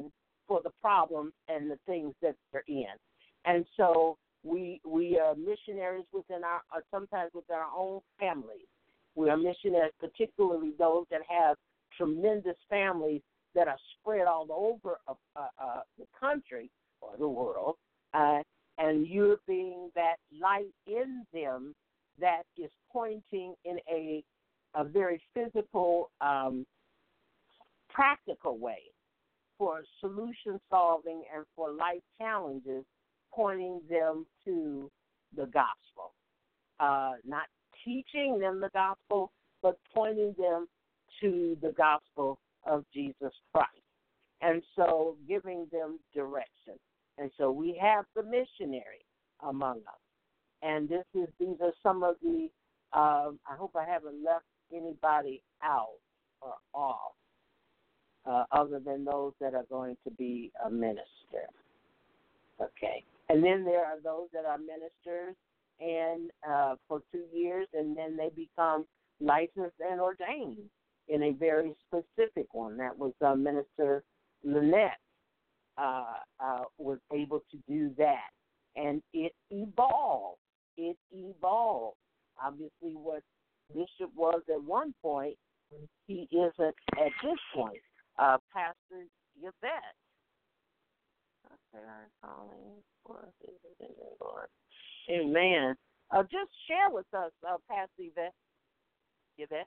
for the problems and the things that they're in. And so we we are missionaries within our, uh, sometimes within our own families. We are missionaries, particularly those that have tremendous families that are spread all over uh, uh, the country or the world, uh, and you're being that light in them that is pointing in a a very physical, um, practical way for solution solving and for life challenges, pointing them to the gospel. Uh, not teaching them the gospel, but pointing them to the gospel of Jesus Christ. And so giving them direction. And so we have the missionary among us. And this is these are some of the, uh, I hope I haven't left anybody out or off, uh, other than those that are going to be a minister. Okay. And then there are those that are ministers and uh, for two years, and then they become licensed and ordained in a very specific one. That was uh, Minister Lynette uh, uh, was able to do that. And it evolved. It evolved. Obviously, what Bishop was at one point, he isn't at this point. Uh, Pastor Yvette. Okay, I'm calling for Lord. Amen. Uh, just share with us, uh, Pastor Yvette. Yvette.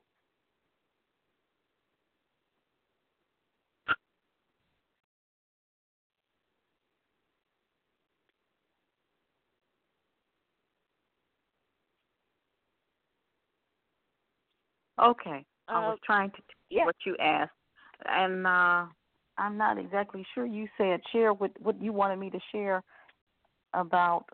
Okay. I was Uh, trying to tell yeah. what you asked. And uh, I'm not exactly sure. You said share what, what you wanted me to share about.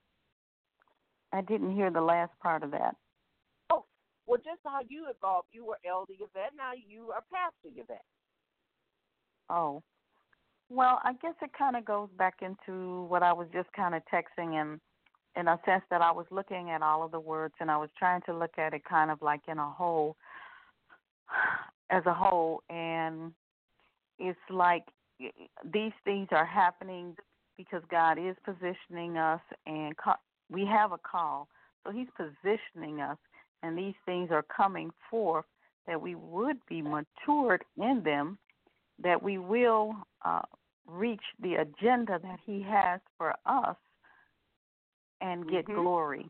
I didn't hear the last part of that. Oh, well, just how you evolved. You were Elder Yvette. Now you are Pastor Yvette. Oh. Well, I guess it kind of goes back into what I was just kind of texting in, in a sense that I was looking at all of the words and I was trying to look at it kind of like in a whole, as a whole. And it's like these things are happening because God is positioning us and ca- we have a call. So he's positioning us and these things are coming forth that we would be matured in them, that we will uh, reach the agenda that he has for us and get mm-hmm. glory.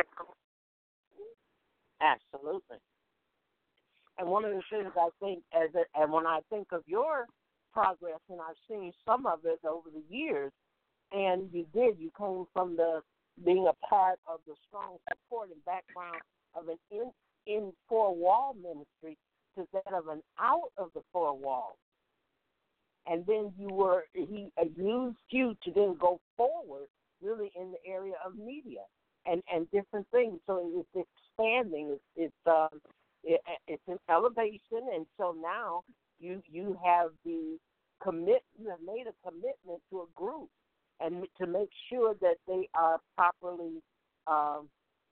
Absolutely. And one of the things I think, as a, and when I think of your progress, and I've seen some of it over the years, and you did, you came from the being a part of the strong support and background of an in, in four-wall ministry to that of an out of the four walls. And then you were, he used you to then go forward really in the area of media and, and different things. So it's expanding. It's it's, um, it, it's an elevation. And so now you you have the commit, you have made a commitment to a group and to make sure that they are properly um,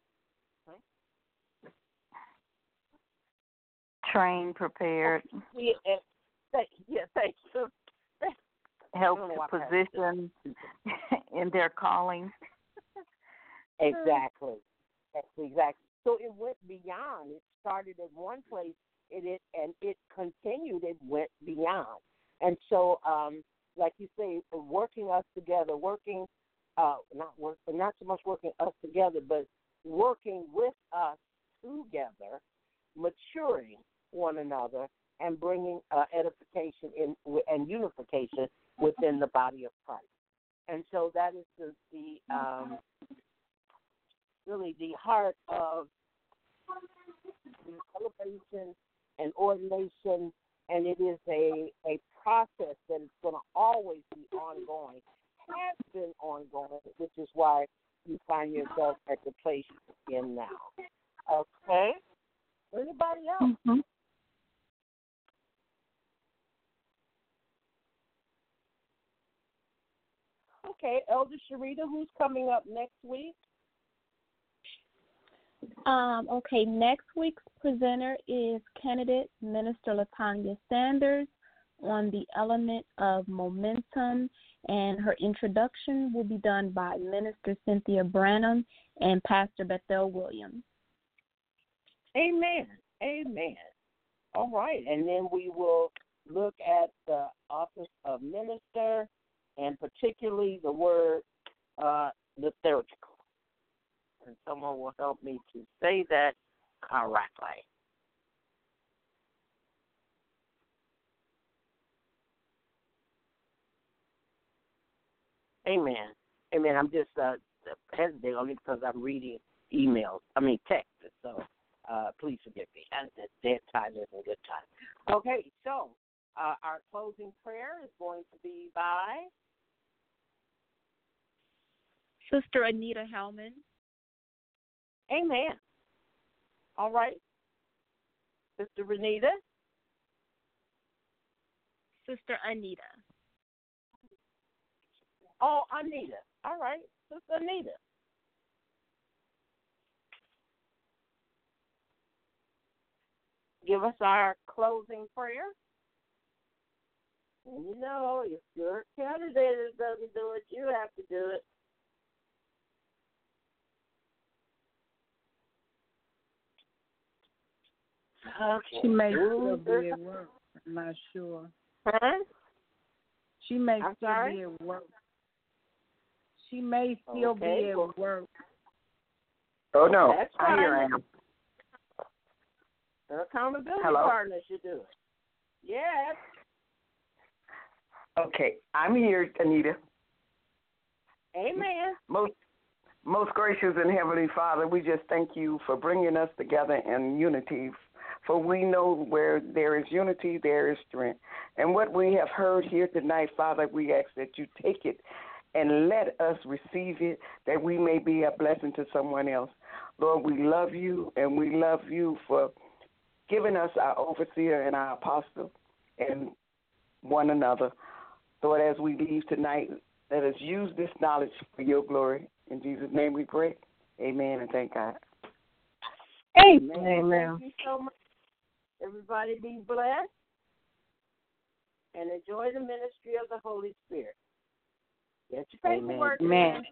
trained, prepared. Yeah, thank, yeah, thank you. Help to position in their calling. Exactly. That's exactly. So it went beyond. It started at one place, it, it and it continued. It went beyond. And so, um, like you say, working us together, working, uh, not work, not so much working us together, but working with us together, maturing one another, and bringing uh, edification in and unification within the body of Christ. And so that is the, the um, really the heart of the elevation and ordination, and it is a, a process that is going to always be ongoing, has been ongoing, which is why you find yourself at the place you're in now. Okay? Anybody else? Mm-hmm. Okay, Elder Sharita, who's coming up next week? Um, okay, next week's presenter is candidate Minister Latanya Sanders. on the element of momentum, and her introduction will be done by Minister Cynthia Branham and Pastor Bethel Williams. Amen. Amen. All right, and then we will look at the office of minister and particularly the word uh, liturgical. And someone will help me to say that correctly. Amen. Amen. I'm just uh, hesitating only because I'm reading emails, I mean texts, so uh, please forgive me. And dead time isn't good time. Okay, so uh, our closing prayer is going to be by Sister Anita Hellman. Amen. All right. Sister Renita. Sister Anita. Oh, Anita. All right. Sister Anita. Give us our closing prayer. And you know, if your candidate doesn't do it, you have to do it. Okay. She may still be at work. I'm not sure. Huh? She may I'm still sorry? be at work. She may still Okay, be at well, work. Oh, no. That's I hear I fine. am. The accountability Hello? partner should do it. Yes. Okay, I'm here, Anita. Amen. Most, most gracious and Heavenly Father, we just thank you for bringing us together in unity. For we know where there is unity, there is strength. And what we have heard here tonight, Father, we ask that you take it and let us receive it, that we may be a blessing to someone else. Lord, we love you, and we love you for giving us our overseer and our apostle and one another. Lord, as we leave tonight, let us use this knowledge for your glory. In Jesus' name we pray. Amen, and thank God. Amen. Amen. Thank you so much. Everybody be blessed and enjoy the ministry of the Holy Spirit. Get your paperwork. Amen.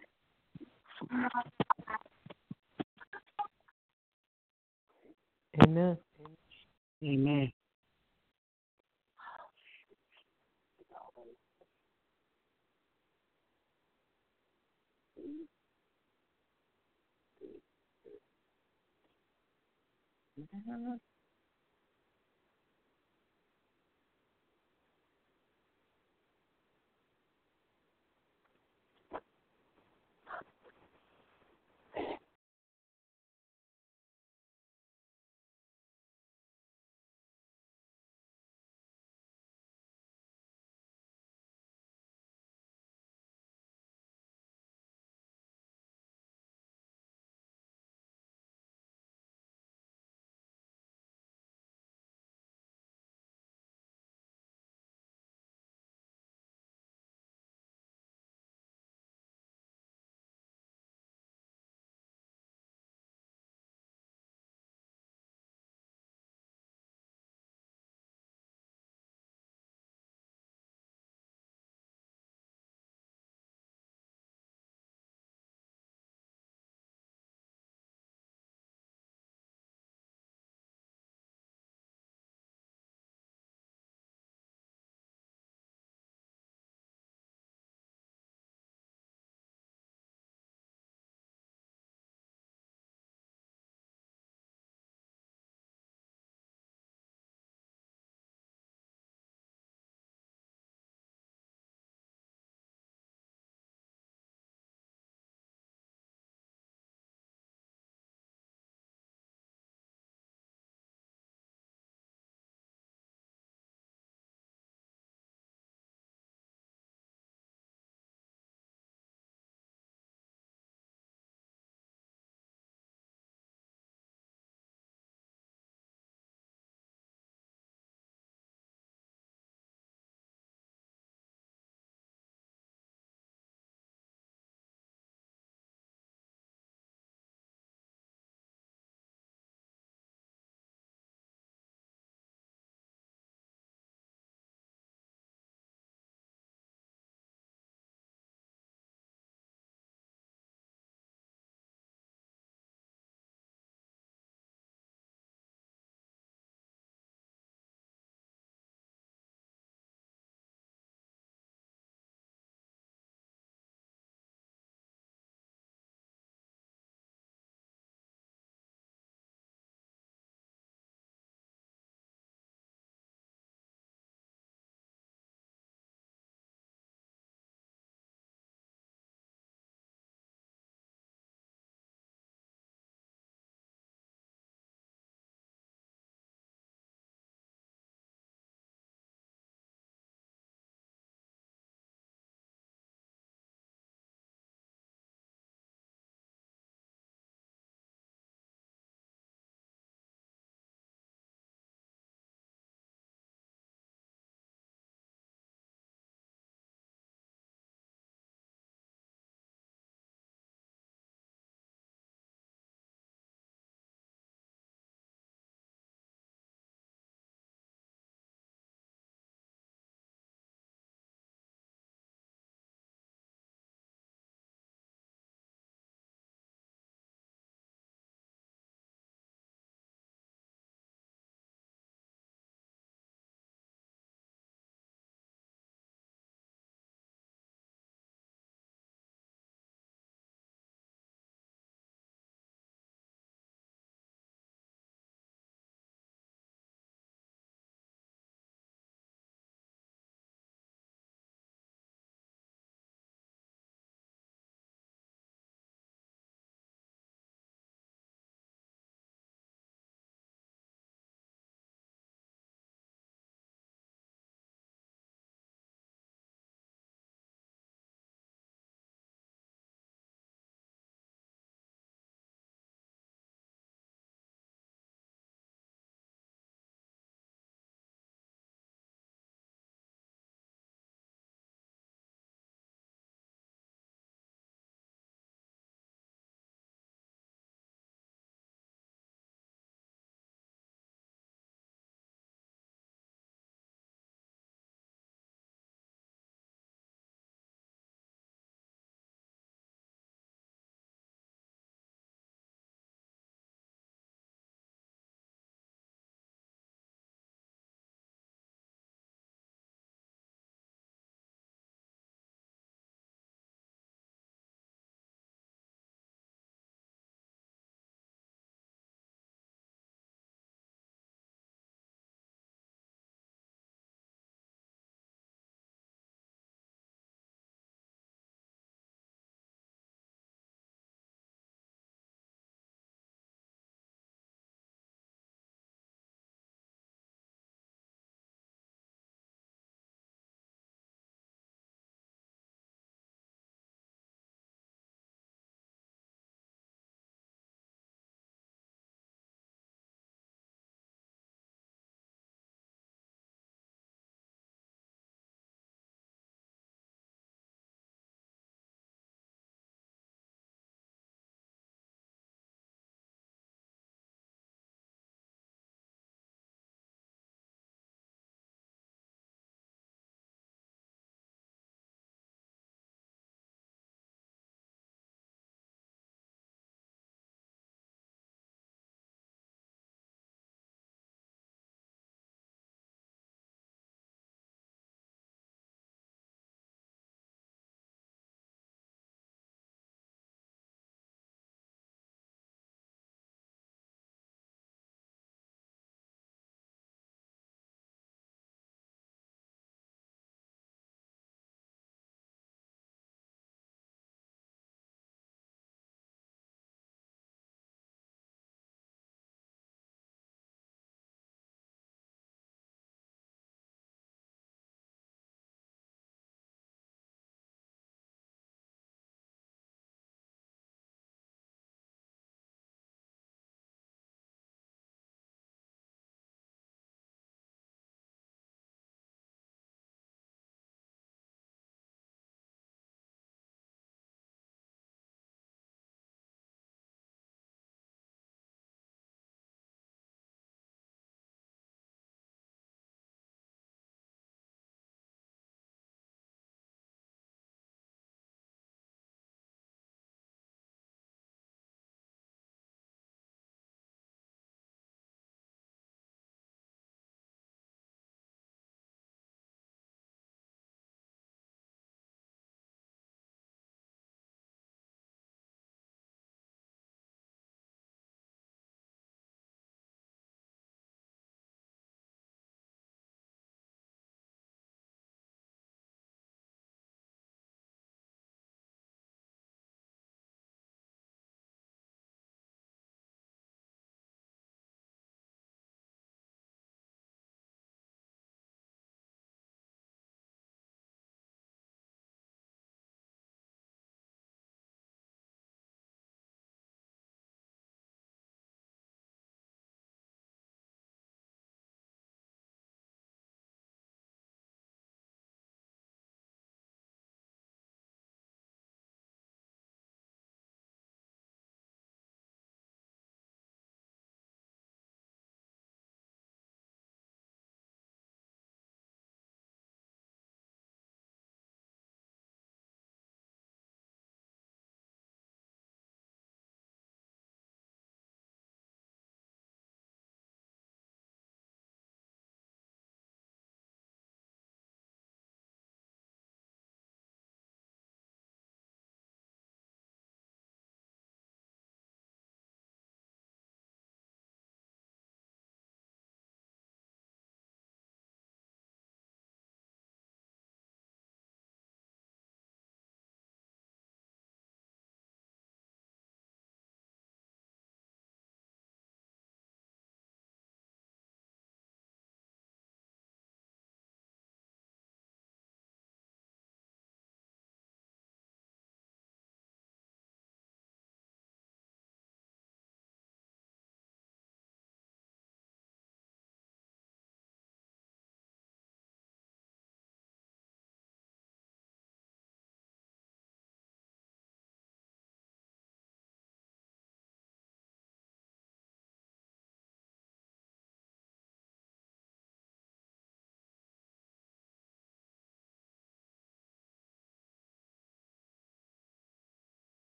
Amen. Amen. Amen.